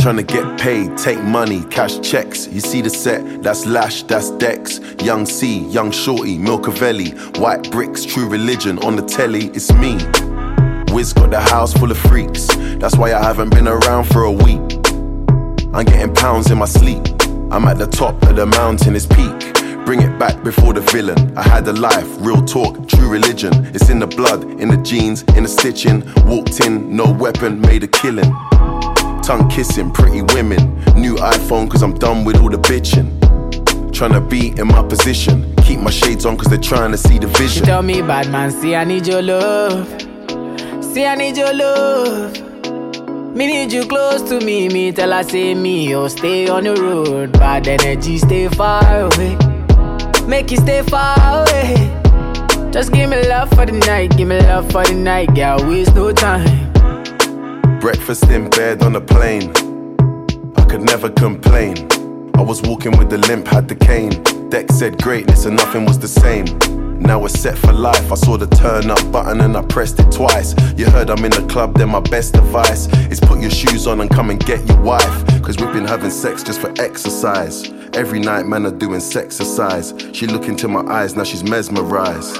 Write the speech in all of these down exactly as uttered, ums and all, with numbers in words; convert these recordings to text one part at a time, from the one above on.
Tryna get paid, take money, cash checks. You see the set, that's Lash, that's Dex. Young C, Young Shorty, Milcavelli. White bricks, True Religion, on the telly, it's me. Wiz got the house full of freaks. That's why I haven't been around for a week. I'm getting pounds in my sleep. I'm at the top of the mountain, it's peak. Bring it back before the villain. I had a life, real talk, true religion. It's in the blood, in the jeans, in the stitching. Walked in, no weapon, made a killing. Tongue kissing, pretty women. New iPhone cause I'm done with all the bitching. Tryna be in my position. Keep my shades on cause they're trying to see the vision. She tell me, bad man, see I need your love. See I need your love. Me need you close to me. Me tell her say me, oh stay on the road. Bad energy, stay far away. Make you stay far away. Just give me love for the night. Give me love for the night. Yeah, waste no time. Breakfast in bed on a plane. I could never complain. I was walking with the limp, had the cane. Deck said greatness and nothing was the same. Now we're set for life. I saw the turn up button and I pressed it twice. You heard I'm in the club, then my best advice is put your shoes on and come and get your wife. Cause we've been having sex just for exercise. Every night man are doing sexercise. She look into my eyes, now she's mesmerized.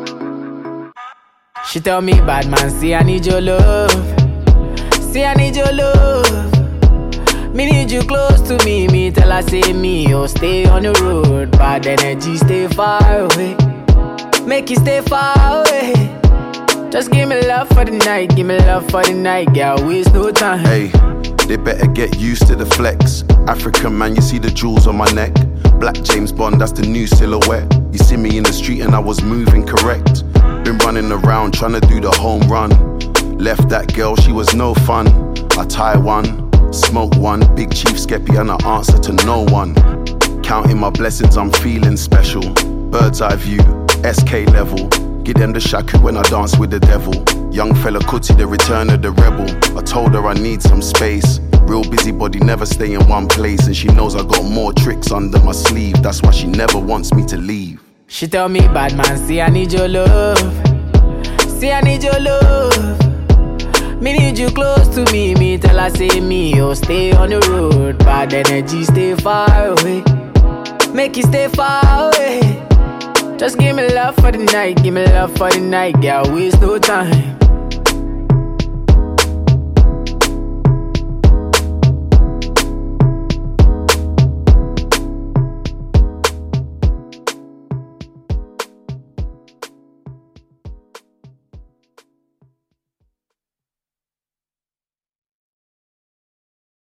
She tell me, bad man, see I need your love. See I need your love. Me need you close to me. Me tell her say me, oh stay on the road. Bad energy, stay far away. Make you stay far away. Just give me love for the night. Give me love for the night. Girl, waste no time. Hey, they better get used to the flex. African man, you see the jewels on my neck. Black James Bond, that's the new silhouette. You see me in the street and I was moving correct. Been running around trying to do the home run. Left that girl, she was no fun. I tie one, smoke one. Big Chief Skeppy and I answer to no one. Counting my blessings, I'm feeling special. Bird's eye view, S K level. Give them the shaku when I dance with the devil. Young fella Kuti, the return of the rebel. I told her I need some space. Real busybody, never stay in one place. And she knows I got more tricks under my sleeve. That's why she never wants me to leave. She tell me, bad man, see I need your love. See I need your love. Me need you close to me. Me tell her say me, oh stay on the road. Bad energy, stay far away. Make you stay far away. Just give me love for the night. Give me love for the night. Girl, waste no time.